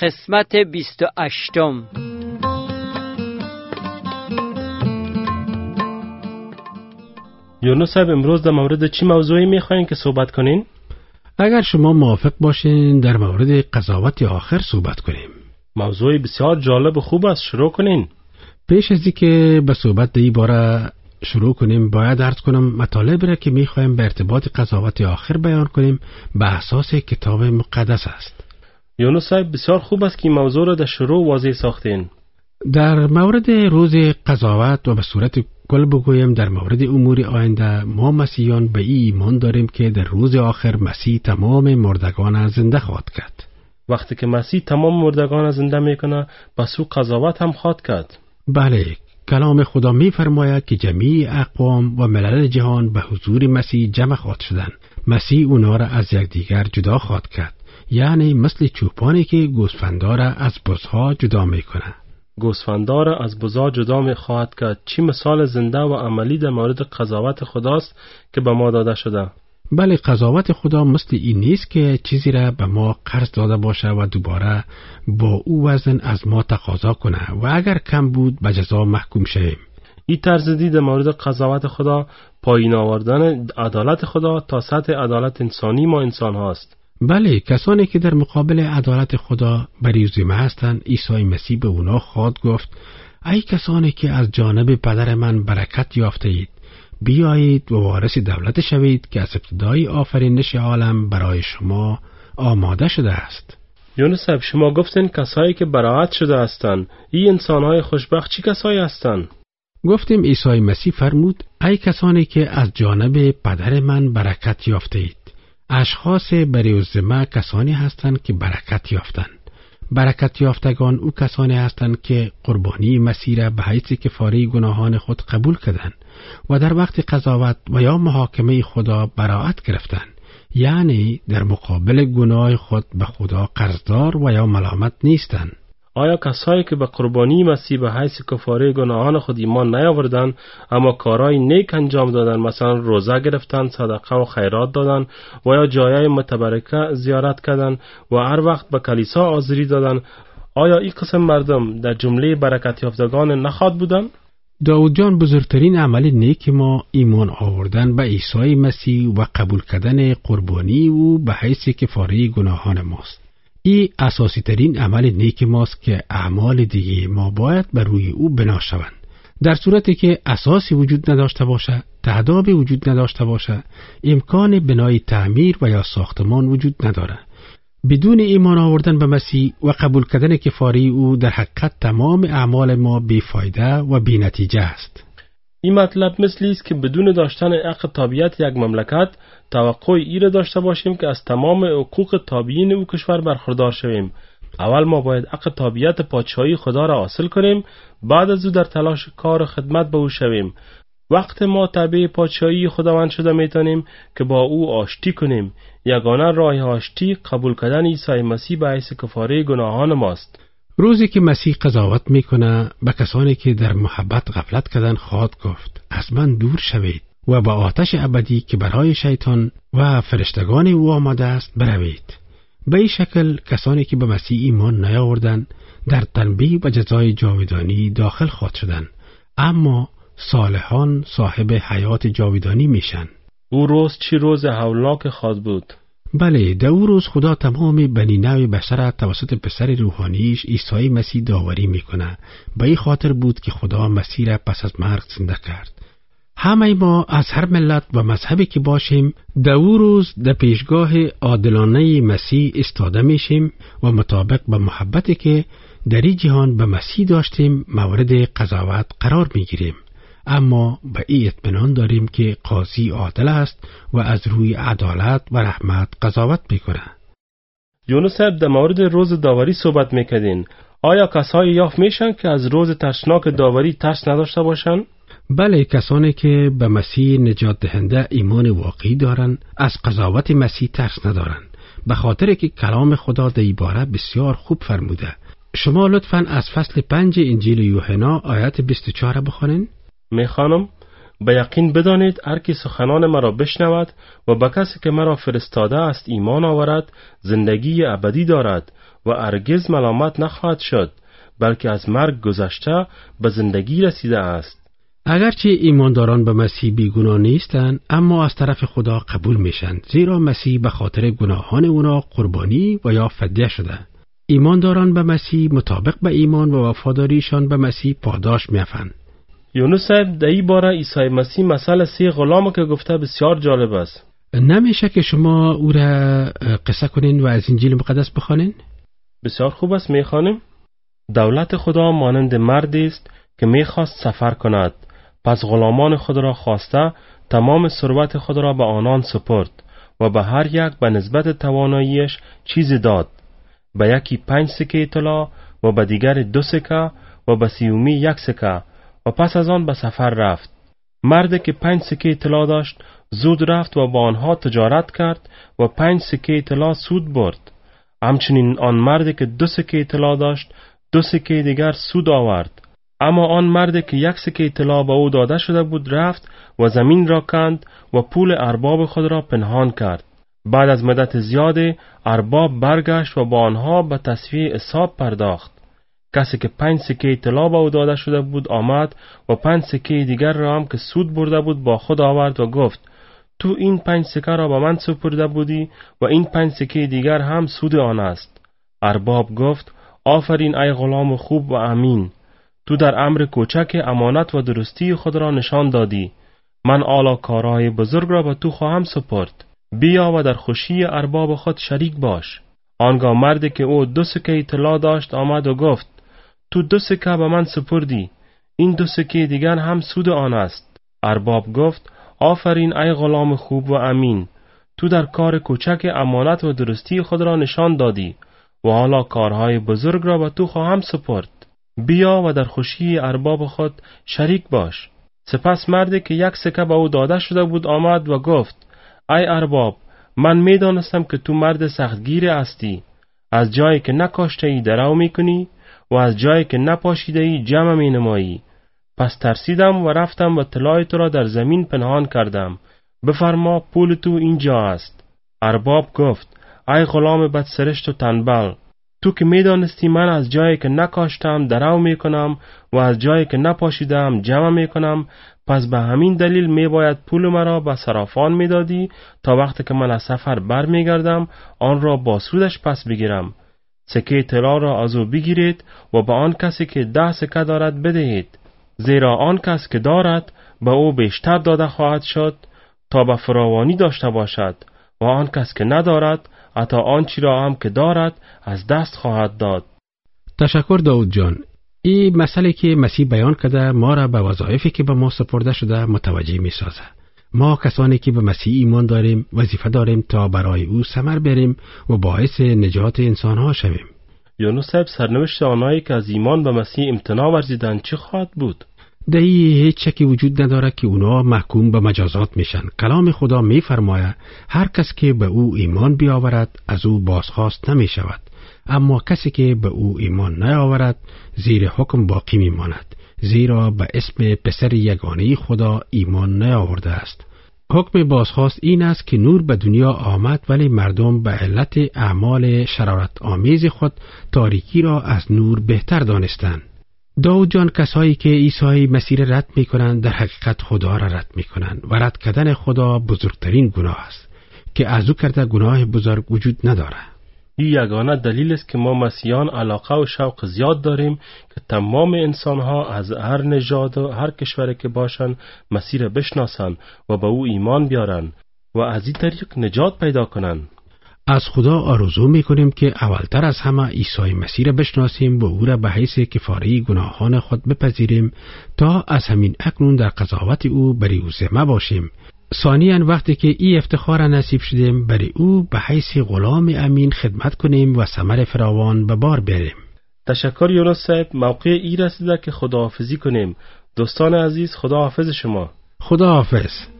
قسمت 28. یونس صاحب، امروز در مورد چی موضوعی میخواین که صحبت کنین؟ اگر شما موافق باشین در مورد قضاوت آخر صحبت کنیم. موضوعی بسیار جالب و خوب است، شروع کنین. پیش از اینکه به صحبت در این باره شروع کنیم باید عرض کنم مطالبی را که میخوایم به ارتباط قضاوت آخر بیان کنیم به اساس کتاب مقدس است. یونس صاحب، بسیار خوب است که این موضوع را در شروع واضح ساختین. در مورد روز قضاوت و به صورت کل بگویم در مورد امور آینده ما مسیحیان به این ایمان داریم که در روز آخر مسیح تمام مردگان زنده خواهد کرد. وقتی که مسیح تمام مردگان زنده میکنه پس او قضاوت هم خواهد کرد. بله، کلام خدا می‌فرماید که جمیع اقوام و ملل جهان به حضور مسیح جمع خواهد شدند. مسیح اونا را از یکدیگر جدا خواهد کرد، یعنی مثل چوپانی که گوسفندا را از بزها جدا میکنه. گوسفندا را از بزا جدا می خواهد کرد. چی مثال زنده و عملی در مورد قضاوت خداست که به ما داده شده؟ بله، قضاوت خدا مثل این نیست که چیزی را به ما قرض داده باشه و دوباره با او وزن از ما تقاضا کنه و اگر کم بود به جزا محکوم شویم. این طرز دید مورد قضاوت خدا پایین آوردن عدالت خدا تا سطح عدالت انسانی ما انسان هاست. بله، کسانی که در مقابل عدالت خدا بریزیمه هستند، عیسی مسیح به اونا خواهد گفت ای کسانی که از جانب پدر من برکت یافته اید، بیایید و وارث دولت شوید که از ابتدای آفرینش عالم برای شما آماده شده است. یونس صاحب، شما گفتین کسایی که براءت شده هستند. این انسانهای خوشبخت چی کسایی هستند؟ گفتیم عیسی مسیح فرمود ای کسانی که از جانب پدر من برکت یافته اید. اشخاص بریوزمه کسانی هستند که برکت یافتند. برکت یافتگان او کسانی هستند که قربانی مسیح را به حیث کفاره گناهان خود قبول کردند و در وقت قضاوت و یا محاکمه خدا براءت گرفتند، یعنی در مقابل گناه خود به خدا قرضدار و یا ملامت نیستند. آیا کسایی که به قربانی مسیح به حیث کفاره گناهان خود ایمان نیاوردند اما کارهای نیک انجام دادند، مثلا روزه گرفتند، صدقه و خیرات دادند و یا جایهای متبرکه زیارت کردند و هر وقت به کلیسا حاضری دادند، آیا این قسم مردم در جمله برکت یافتگان نخواهد بودند؟ داود جان، بزرگترین عمل نیک ما ایمان آوردن به عیسی مسیح و قبول کردن قربانی او به حیث کفاره گناهان ماست. این اساسی ترین عمل نیک ماست که اعمال دیگه ما باید بر روی او بنا شوند. در صورتی که اساسی وجود نداشته باشه، تهدابی وجود نداشته باشه، امکان بنای تعمیر و یا ساختمان وجود نداره. بدون ایمان آوردن به مسیح و قبول کردن کفاره او در حقیقت تمام اعمال ما بیفایده و بی نتیجه است. این مطلب مثلی است که بدون داشتن حق تابعیت یک مملکت توقع ای را داشته باشیم که از تمام حقوق تابعین او کشور برخوردار شویم. اول ما باید حق تابعیت پادشاهی خدا را حاصل کنیم، بعد از او در تلاش کار و خدمت به او شویم. وقت ما تابع پادشاهی خداوند شده میتونیم که با او آشتی کنیم. یگانه راه آشتی قبول کردن عیسی مسیح به حیث کفاره گناهان ماست. روزی که مسیح قضاوت میکنه به کسانی که در محبت غفلت کردن خواهد گفت از من دور شوید و به آتش ابدی که برای شیطان و فرشتگان او آماده است بروید. به این شکل کسانی که به مسیح ایمان نیاوردند در تنبیه و جزای جاودانی داخل خواهد شدند، اما صالحان صاحب حیات جاودانی میشن. او روز چی روز هولناک خواهد بود؟ بله، در او روز خدا تمام بنی نوع بشر توسط پسر روحانیش عیسی مسیح داوری میکنه. به این خاطر بود که خدا مسیح را پس از مرگ زنده کرد. همه ما از هر ملت و مذهبی که باشیم در او روز در پیشگاه عادلانه مسیح استاده میشیم و مطابق به محبتی که در این جهان به مسیح داشتیم مورد قضاوت قرار میگیریم. اما به این اطمینان داریم که قاضی عادل است و از روی عدالت و رحمت قضاوت میکنه. یونس صاحب، در مورد روز داوری صحبت میکردین. آیا کسایی یافت میشن که از روز ترسناک داوری ترس نداشته باشن؟ بله، کسانی که به مسیح نجات دهنده ایمان واقعی دارن از قضاوت مسیح ترس ندارن، به خاطر که کلام خدا در این باره بسیار خوب فرموده. شما لطفاً از فصل 5 انجیل یوحنا آیت 24 بخونین. میخوانم. به یقین بدانید هر کی سخنان مرا بشنود و به کسی که مرا فرستاده است ایمان آورد زندگی ابدی دارد و هرگز ملامت نخواهد شد، بلکه از مرگ گذشته به زندگی رسیده است. اگرچه ایمانداران به مسیح بیگناه نیستند، اما از طرف خدا قبول میشن، زیرا مسیح به خاطر گناهان اونا قربانی و یا فدیه شده. ایمانداران به مسیح مطابق به ایمان و وفاداریشان به مسیح پاداش میافند. یونس صاحب در این باره عیسی مسیح مثل 3 غلام که گفته بسیار جالب است. نمیشه که شما او را قصه کنین و از انجیل مقدس بخوانین؟ بسیار خوب است، میخوانیم. دولت خدا مانند مردی است که میخواست سفر کند. پس غلامان خود را خواسته تمام ثروت خود را به آنان سپرد و به هر یک به نسبت تواناییش چیزی داد. به یکی 5 سکه طلا و به دیگر 2 سکه و به سیومی 1 سکه و پس از آن به سفر رفت. مردی که 5 سکه طلا داشت زود رفت و با آنها تجارت کرد و 5 سکه طلا سود برد. همچنین آن مردی که 2 سکه طلا داشت 2 سکه دیگر سود آورد. اما آن مردی که 1 سکه طلا به او داده شده بود رفت و زمین را کند و پول ارباب خود را پنهان کرد. بعد از مدت زیادی ارباب برگشت و با آنها به تصفیه حساب پرداخت. کسی که 5 سکه طلا به او داده شده بود آمد و 5 سکه دیگر را هم که سود برده بود با خود آورد و گفت: تو این 5 سکه را به من سپرده بودی و این 5 سکه دیگر هم سود آن است. ارباب گفت: آفرین ای غلام خوب و امین، تو در امر کوچک امانت و درستی خود را نشان دادی. من اعلی کارهای بزرگ را به تو خواهم سپرد. بیا و در خوشی ارباب خود شریک باش. آنگاه مردی که او 2 سکه طلا داشت آمد و گفت: تو 2 سکه به من سپردی، این 2 سکه دیگر هم سود آن است. ارباب گفت: آفرین ای غلام خوب و امین، تو در کار کوچک امانت و درستی خود را نشان دادی و حالا کارهای بزرگ را به تو خواهم سپرد. بیا و در خوشی ارباب خود شریک باش. سپس مردی که 1 سکه به او داده شده بود آمد و گفت: ای ارباب، من میدانستم که تو مرد سختگیر هستی. از جایی که نکاشته ای درو میکنی و از جایی که نپاشیده ای جمع می نمایی. پس ترسیدم و رفتم و طلای تو را در زمین پنهان کردم. بفرما پول تو اینجا است. ارباب گفت: ای غلام بدسرشت و تنبل، تو که میدانستی من از جایی که نکاشتم درو میکنم و از جایی که نپاشیدم جمع میکنم، پس به همین دلیل میباید پول مرا به صرافان میدادی تا وقتی که من از سفر بر میگردم آن را با سودش پس بگیرم. سکه طلا را از او بگیرید و به آن کسی که 10 سکه دارد بدهید، زیرا آن کس که دارد به او بیشتر داده خواهد شد تا به فراوانی داشته باشد و آن کس که ندارد حتی آنچی را هم که دارد از دست خواهد داد. تشکر داود جان. این مسئله که مسیح بیان کرده ما را به وظایفی که به ما سپرده شده متوجه می سازه. ما کسانی که به مسیح ایمان داریم وظیفه داریم تا برای او ثمر بریم و باعث نجات انسانها شویم. یونس صاحب، سرنوشت آنهایی که از ایمان به مسیح امتناع ورزیدند چه خواهد بود؟ در این هیچ شکی وجود نداره که اونا محکوم به مجازات میشن. کلام خدا میفرماید هر کس که به او ایمان بیاورد از او بازخواست نمی شود، اما کسی که به او ایمان نیاورد زیر حکم باقی میماند، زیرا به اسم پسر یگانه خدا ایمان نیاورده است. حکم بازخواست این است که نور به دنیا آمد، ولی مردم به علت اعمال شرارت آمیز خود تاریکی را از نور بهتر دانستند. داود جان، کسایی که عیسی مسیح رد میکنند در حقیقت خدا را رد میکنند و رد کردن خدا بزرگترین گناه است که از او کرده گناه بزرگ وجود نداره. این یگانه دلیل است که ما مسیحیان علاقه و شوق زیاد داریم که تمام انسانها از هر نژاد و هر کشوری که باشند مسیح را بشناسند و به او ایمان بیارند و از این طریق نجات پیدا کنند. از خدا آرزو میکنیم که اولتر از همه عیسی مسیح را بشناسیم و او را به حیث کفاره گناهان خود بپذیریم تا از همین اکنون در قضاوت او بری او ذمه باشیم. ثانیاً وقتی که این افتخار نصیب شدیم بری او به حیث غلام امین خدمت کنیم و ثمر فراوان به بار بریم. تشکر یونس صاحب. موقع ای رسیده که خداحافظی کنیم. دوستان عزیز، خداحافظ شما. خداحافظ.